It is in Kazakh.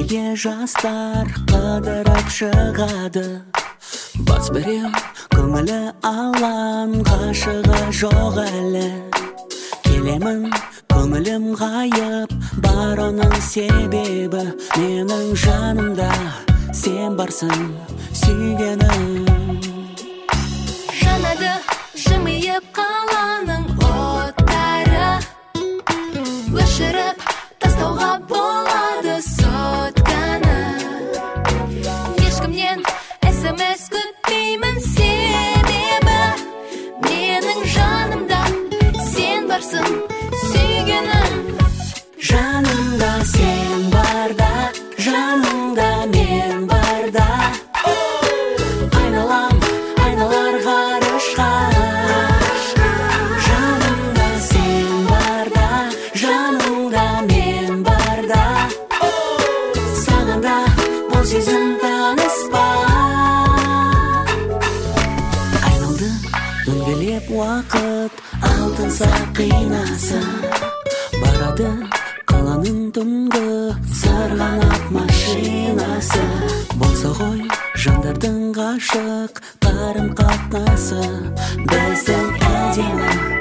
неге жастар қыдырып шығады. Бас берем көңілі алан, ғашығы жоқ әлі. Келемін көңілім ғайып, бар оның себебі менің жанымда сен барсың сүйгенім. Жанады жымиып қаланың оттары, өшіріп тастауға болады сотканы. Ешкімнен SMS күтпеймін, себебі менің жанымда сен барсың сүйгенім. Жанымда сен барда, жанымда мен барда, айналам, айналар ғарышқа. Жанымда сен барда, жанымда мен барда, саған да бұл сезім таныс па? Айналды дөңгелеп уақыт, алтын сақинасы, барады қаланың түнгі сырғанақ машинасы. Болса ғой жандардың ғашық қарым қатынасы, біздің әдемі